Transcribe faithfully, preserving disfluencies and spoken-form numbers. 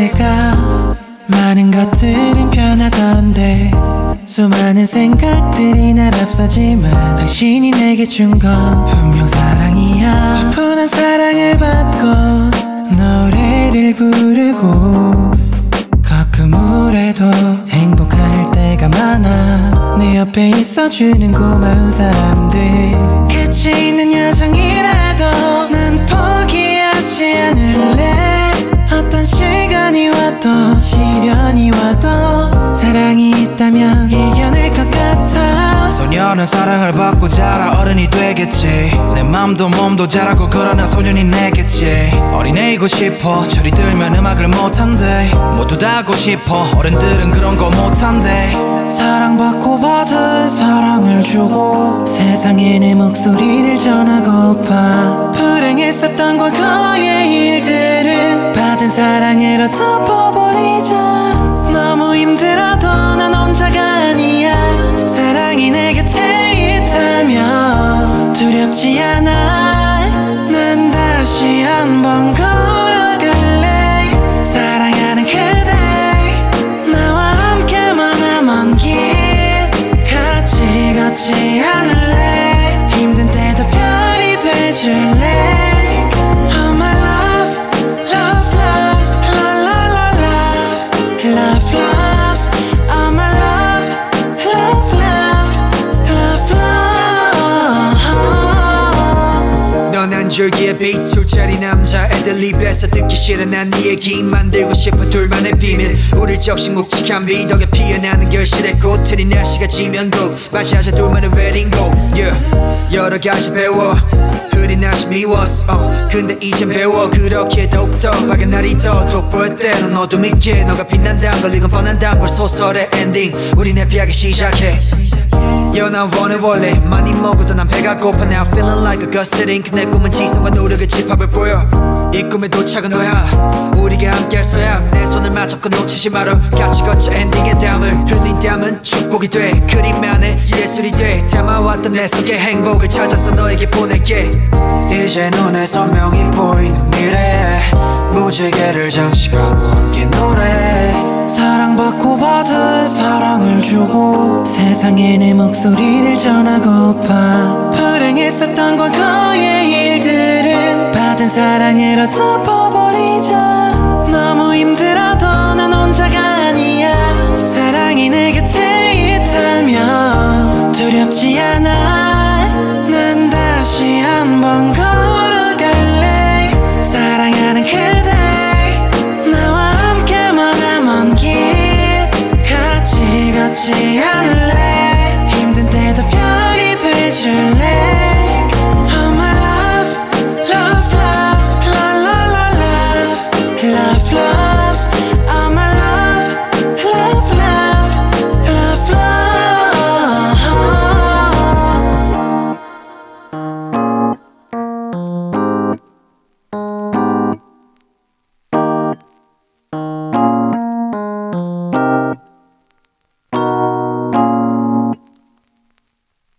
있을까. 많은 것들은 변하던데 수많은 생각들이 날 앞서지만 당신이 내게 준 건 분명 사랑이야. 푸른 사랑을 받고 노래를 부르고 가끔 우울해도 행복할 때가 많아. 내 옆에 있어주는 고마운 사람들. 끝이 있는 여정이라도 난 포기하지 않을래. 어떤 시간이 와도 시련이 와도 사랑이 있다면 이겨낼 것 같아. 소녀는 사랑을 받고 자라 어른이 되겠지. 내 맘도 몸도 자라고 그러나 소년이 내겠지. 어린애이고 싶어. 철이 들면 음악을 못한대. 모두 다 하고 싶어. 어른들은 그런 거 못한대. 사랑받고 받은 사랑을 주고 세상에 내 목소리를 전하고파. 불행했었던 과거의 일들은 받은 사랑으로 덮어버리자. 너무 힘들어도 난 혼자가 아니야. 사랑이 내 곁에 있다면 두렵지 않아. 난 다시 한번 걸어갈래. 사랑하는 그대 나와 함께만 먼 길 같이 걷지 않을래. 힘든 때도 별이 돼줄래. Oh my love, love, love, love, love, love, love, love. Oh my love, love, love, love, love. 넌 한 줄기의 빛 술자리 남자애들 입에서 듣기 싫은 난 네 얘기 만들고 싶어. 둘만의 비밀 우릴 적신 묵직한 비덕에 피어나는 결실의 꽃들이 날씨가 지면 꼭 맞이하자 둘만의 웨딩곡. yeah. 여러 가지 배워 흐린 날씨 미웠어. uh. 근데 이젠 배워 그렇게 더욱더 밝은 날이 더 돋보일 때는 어둠 있게 너가 빛난다는 걸. 이건 뻔한다는 걸. 소설의 엔딩 우린 해피하게 시작해. Yeah, 난 원해 원래 많이 먹어도 난 배가 고파. Now feeling like a gusseting. 내 꿈은 지성과 노력의 집합을 보여. 이 꿈의 도착은 너야. 우리가 함께 할 서약. 내 손을 맞잡고 놓치지 마라. 같이 거쳐 엔딩의 땀을 흘린 땀은 축복이 돼. 그림 안에 예술이 돼. 담아왔던 내 속의 행복을 찾아서 너에게 보낼게. 이제 눈에 선명히 보이는 미래에 무지개를 장식하고 함께 노래. 사랑받고 받은 사랑을 주고 세상에 내 목소리를 전하고파. 불행했었던 과거의 일들은 받은 사랑으로 덮어버리자. 너무